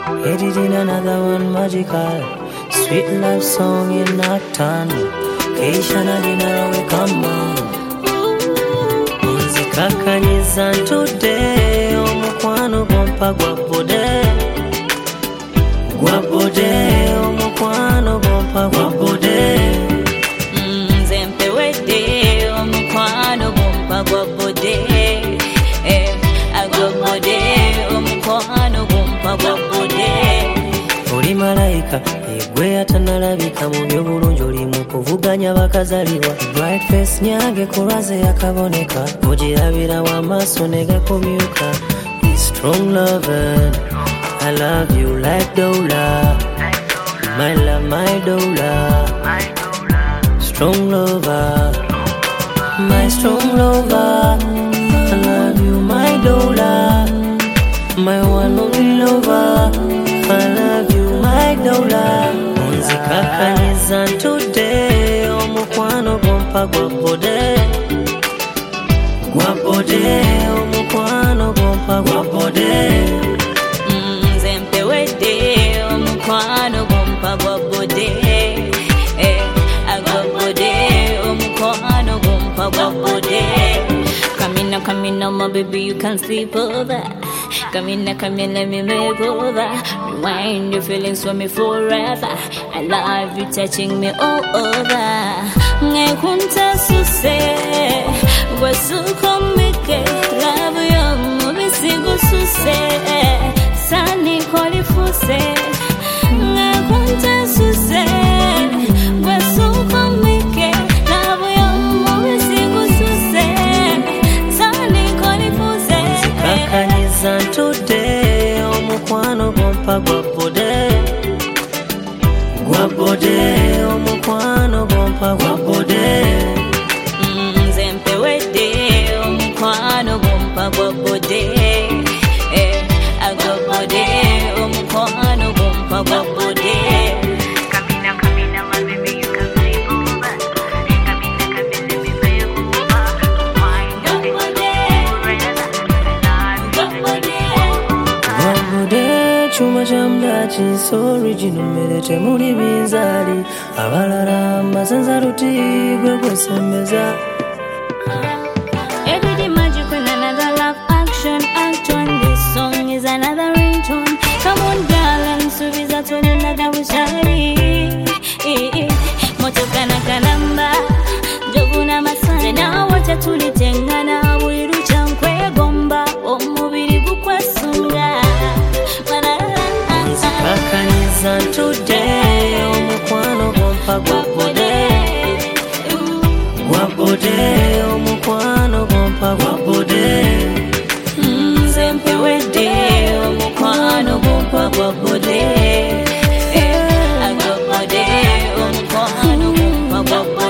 Edit in another one magical. Sweet love song in nocturne. Keisha na dinner we come on. Kakaniza ntude omukwano gompa gwabode omukwano gompa gwabode nze mpewedde omukwano gompa gwabode agwabode omukwano gompa gwabode oli malayika egwe atanalabika mu byobulungi oli mu kuvuganya bakazalibwa bright face nyange kulwaze yakaboneka ogirabira w'amaaso ne gakomyuka strong lover I love you like Dola my love my Dola strong lover my strong lover I love you my Dola my one only lover I love you my Dola Kakaniza ntude omukwano gompa gwabode omukwano gompa gwabode nze mpewedde omukwano gompa gwabode agwabode omukwano gompa gwabode Come in, my baby, you can sleep over. Come in, let me make over. Rewind your feelings for me forever. I love you touching me all over. Ngekunta suse, wasukomike. Love you, mubisigo suse. Sani kwalifuse. Ngekunta suse, wasukomike. Love you, mubisigo suse. Kakaniza ntude omukwano gompa gwabode omukwano gompa gwabode nze mpewedde omukwano gompa gwabode agwabode omukwano gompa gwabode Chuma chamdachi so original melete muli binzali abalala masanza ruti gwe kwesembeza Everyday magic and another love action action. This song is another ringtone. Come on darling, subiza tone another wishari motoka na kalamba joguna masane na wacha tulitengana bwiru chankwe gomba omubiri gukwasunga Kakaniza ntude omukwano gompa gwabode omukwano gompa gwabode nze mpewedde omukwano gompa gwabode agwabode omukwano gompa gwabode